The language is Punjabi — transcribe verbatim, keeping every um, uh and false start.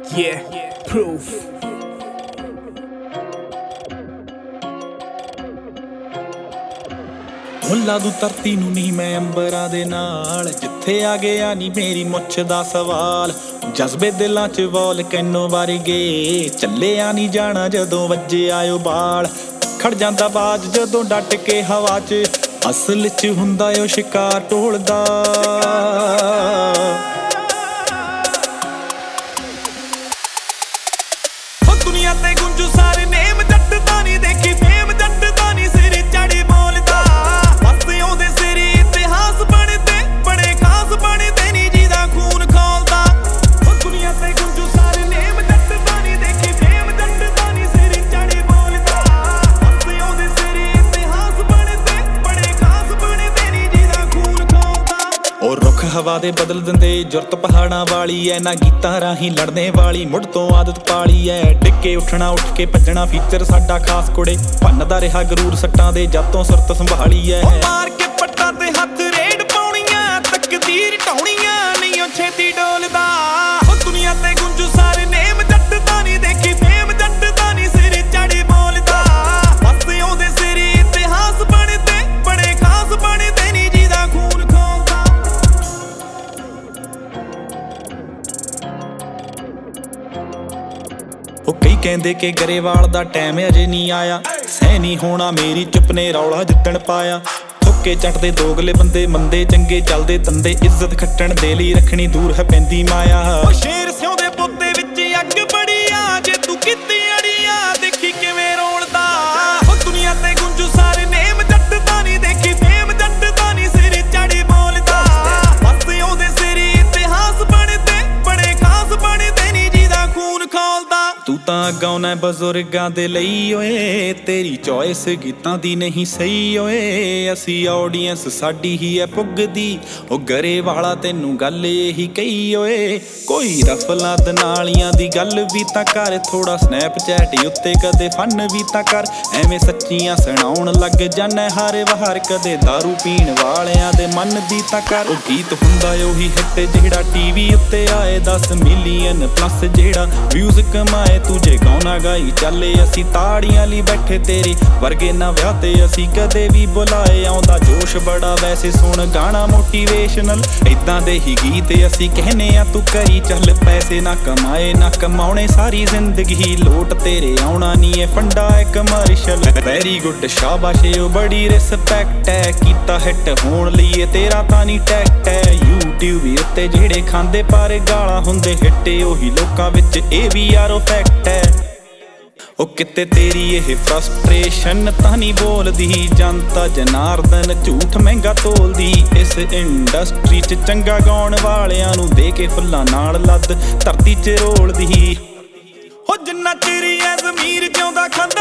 Yeah, proof. ਮੁੱਲਾ ਦੂ ਧਰਤੀ ਨੂੰ ਨਹੀਂ ਮੈਂ ਅੰਬਰਾਂ ਦੇ ਨਾਲ, ਜਿੱਥੇ ਆ ਗਿਆ ਨੀ ਮੇਰੀ ਮੁੱਛ ਦਾ ਸਵਾਲ। ਜਜ਼ਬੇ ਦਿਲਾਂ ਚ ਵੋਲਕੈਨੋ ਵਰਗੇ, ਚੱਲਿਆ ਨੀ ਜਾਣਾ ਜਦੋਂ ਵੱਜੇ ਆਇਓ ਬਾਲ। ਖੜ ਜਾਂਦਾ ਬਾਜ ਜਦੋਂ ਡਟ ਕੇ ਹਵਾ ਚ, ਅਸਲ ਚ ਹੁੰਦਾ ਓ ਸ਼ਿਕਾਰ ਢੋਲਦਾ। ਦੁਨੀਆ ਤੇ ਗੁੰਜੂ ਸਾਰੇ ਨੇਮ, ਜੱਟ ਤਾਂ ਨੀ ਦੇਖੀ ਫੇਮ, ਜੱਟ ਤਾਂ ਨੀ ਸਿਰ ਚੜੀ ਬੋਲਦਾ। ਬਸ ਉਹਦੇ ਸਿਰ ਇਤਿਹਾਸ ਬਣਦੇ, ਬੜੇ ਖਾਸ ਬਣਦੇ ਨੀ ਜਿਹਦਾ ਖੂਨ ਖੋਲਦਾ। ਉਹ ਦੁਨੀਆ ਤੇ ਗੁੰਜੂ ਸਾਰੇ ਨੇਮ, ਜੱਟ ਤਾਂ ਨੀ ਦੇਖੀ ਫੇਮ, ਜੱਟ ਤਾਂ ਨੀ ਸਿਰ ਚੜੀ ਬੋਲਦਾ। ਬਸ ਉਹਦੇ ਸਿਰ ਇਤਿਹਾਸ ਬਣਦੇ, ਬੜੇ ਖਾਸ ਬਣਦੇ ਨੀ ਜਿਹਦਾ ਖੂਨ ਖੋਲਦਾ। ਉਹ ਰੁੱਖ ਹਵਾ ਦੇ ਬਦਲ ਦਿੰਦੇ, ਜੁਰਤ ਪਹਾੜਾਂ ਵਾਲੀ ਐ ਨਾ, ਗੀਤਾਂ ਰਾਹੀਂ ਲੜਨੇ ਵਾਲੀ ਮੁੱਢ ਤੋਂ ਆਦਤ ਪਾਲੀ ਐ। ਡਿੱਗੇ ਉੱਠਣਾ ਉੱਠ ਕੇ ਭੱਜਣਾ ਫੀਚਰ ਸਾਡਾ ਖਾਸ ਕੁੜੇ, ਭੰਨਦਾ ਰਿਹਾ ਗਰੂਰ ਸੱਟਾਂ ਦੇ ਜਦ ਤੋਂ ਸੁਰਤ ਸੰਭਾਲੀ ਐ। ਮਾਰ ਕੇ ਪੱਟਾਂ ਤੇ ਹੱਥ ਰੇਡ ਪਾਉਣੀਆਂ, ਤਕਦੀਰ ਢਾਉਣੀਆਂ ਨਹੀਂ ਉਹ ਛੇਤੀ ਡੋਲਦਾ। ਉਹ ਦੁਨੀਆ ਤੇ ਗੁੰਜੂ ਸਾਰੇ ਨੇਮ, ਜੱਟ ਤਾਂ ਨੀ ਦੇਖੀ ਫੇਮ, ਜੱਟ ਤਾਂ ਨੀ ਸਿਰ ਚੜੀ ਬੋਲਦਾ। ਬਸ ਉਹਦੇ ਸਿਰ ਇਤਿਹਾਸ ਬਣਦੇ, ਬੜੇ ਖਾਸ ਬਣਦੇ ਨੀ ਜਿਹਦਾ ਖੂਨ ਖੋਲਦਾ। ਉਹ ਕਈ ਕਹਿੰਦੇ ਕਿ ਗਰੇਵਾਲ ਦਾ ਟਾਈਮ ਅਜੇ ਨਹੀਂ ਆਇਆ, ਸਹਿ ਨਹੀਂ ਹੋਣਾ ਮੇਰੀ ਚੁੱਪ ਨੇ ਰੌਲਾ ਜਿੱਦਣ ਪਾਇਆ। ਥੁੱਕੇ ਚੱਟਦੇ ਦੋਗਲੇ ਬੰਦੇ, ਮੰਦੇ ਚੰਗੇ ਚੱਲਦੇ ਤੰਦੇ, ਇੱਜ਼ਤ ਖੱਟਣ ਦੇ ਲਈ ਰੱਖਣੀ ਦੂਰ ਹੈ ਪੈਂਦੀ ਮਾਇਆ। ਉਹ ਸ਼ੇਰ ਸਿਉਂਦੇ ਪੁੱਤੇ ਵਿੱਚ ਅੱਗ ਬੜੀ ਆ, ਜੇ ਤੂੰ ਕੀਤੀ ਅੜੀਆ ਦੇਖੀ ਕਿਵੇਂ ਰੋਲਦਾ। ਉਹ ਦੁਨੀਆ ਤੇ ਗੁੰਜੂ ਸਾਰੇ ਨੇਮ, ਜੱਟ ਤਾਂ ਨੀ ਦੇਖੀ ਫੇਮ, ਜੱਟ ਤਾਂ ਨੀ ਸਿਰ ਚੜੀ ਬੋਲਦਾ। ਬਸ ਉਹਦੇ ਸਿਰ ਇਤਿਹਾਸ ਬਣਦੇ, ਬੜੇ ਖਾਸ ਬਣਦੇ ਨੀ ਜਿਹਦਾ ਖੂਨ ਖੋਲਦਾ। ਤੂੰ ਤਾਂ ਗਾਉਣਾ ਬਜ਼ੁਰਗਾਂ ਦੇ ਲਈ ਓਏ, ਤੇਰੀ ਚੋਇਸ ਗੀਤਾਂ ਦੀ ਨਹੀਂ ਸਹੀ ਓਏ। ਅਸੀਂ ਆਡੀਅנס ਸਾਡੀ ਹੀ ਐ ਪੁੱਗਦੀ, ਉਹ ਗਰੇਵਾਲਾ ਤੈਨੂੰ ਗੱਲ ਇਹੀ ਕਹੀ ਓਏ। ਕੋਈ ਰਫਲਾਂ ਦਨਾਲੀਆਂ ਦੀ ਗੱਲ ਵੀ ਤਾਂ ਕਰ, ਥੋੜਾ ਸਨੈਪਚੈਟ ਉੱਤੇ ਕਦੇ ਫਨ ਵੀ ਤਾਂ ਕਰ। ਐਵੇਂ ਸੱਚੀਆਂ ਸੁਣਾਉਣ ਲੱਗ ਜਾਣਾ ਹਰ ਵਾਰ, ਕਦੇ ਦਾਰੂ ਪੀਣ ਵਾਲਿਆਂ ਦੇ ਮਨ ਦੀ ਤਾਂ ਕਰ। ਉਹ ਗੀਤ ਹੁੰਦਾ ਉਹੀ ਹਿੱਟ ਜਿਹੜਾ ਟੀਵੀ ਉੱਤੇ ਆਏ, ਦਸ ਮਿਲੀਅਨ ਪਲੱਸ ਜਿਹੜਾ ਵਿਊਜ਼ ਕਮਾਏ। ਤੂੰ ਜੇ ਗਾਉਣਾ ਗਾਈ ਚੱਲੇ, ਅਸੀਂ ਤਾੜੀਆਂ ਲਈ ਬੈਠੇ ਤੇਰੇ ਵਰਗੇ ਨਾ ਵਿਆਹ ਤੇ ਅਸੀਂ ਕਦੇ ਵੀ ਬੁਲਾਏ। ਆਉਂਦਾ ਜੋਸ਼ ਬੜਾ ਵੈਸੇ ਸੁਣ ਗਾਣਾ ਮੋਟੀਵੇਸ਼ਨਲ, ਏਦਾਂ ਦੇ ਹੀ ਗੀਤ ਅਸੀਂ ਕਹਿੰਨੇ ਆ ਤੂੰ ਕਰੀ ਚੱਲ। ਪੈਸੇ ਨਾ ਕਮਾਏ ਨਾ ਕਮਾਉਣੇ ਸਾਰੀ ਜ਼ਿੰਦਗੀ, ਲੋਟ ਤੇਰੇ ਆਉਣਾ ਨੀ ਏ ਫੰਡਾ ਏ ਕਮਰਸ਼ਲ। ਵੈਰੀ ਗੁੱਡ ਸ਼ਾਬਾਸ਼ ਓ ਬੜੀ ਰਿਸਪੈਕਟ ਐ, ਕੀਤਾ ਹਿੱਟ ਹੋਣ ਲਈ ਤੇਰਾ ਤਾਂ ਨੀ ਟੈਕਟ ਐ। ਯੂਟਿਊਬ ਉੱਤੇ ਜਿਹੜੇ ਖਾਂਦੇ ਪਰ ਗਾਲਾਂ ਹੁੰਦੇ ਹਿੱਟ, ਉਹੀ ਲੋਕਾਂ ਵਿੱਚ ਇਹ ਵੀ ਯਾਰੋ ਫੈਕਟ ਐ। ਉਹ ਕਿਤੇ ਤੇਰੀ ਇਹ ਫਰਸਟ੍ਰੇਸ਼ਨ ਤਾਂ ਨਹੀਂ ਬੋਲਦੀ, ਜਨਤਾ ਜਨਾਰਦਨ ਝੂਠ ਮਹਿੰਗਾ ਤੋਲਦੀ। ਇਸ ਇੰਡਸਟਰੀ 'ਚ ਚੰਗਾ ਗਾਉਣ ਵਾਲਿਆਂ ਨੂੰ ਦੇ ਕੇ ਫੁੱਲਾਂ ਨਾਲ ਲੱਦ ਧਰਤੀ 'ਚ ਰੋਲਦੀ। ਹੋ ਜਿੰਨਾ ਚਿਰ ਐ ਜ਼ਮੀਰ ਜਿਉਂਦਾ ਖਾਂਦਾ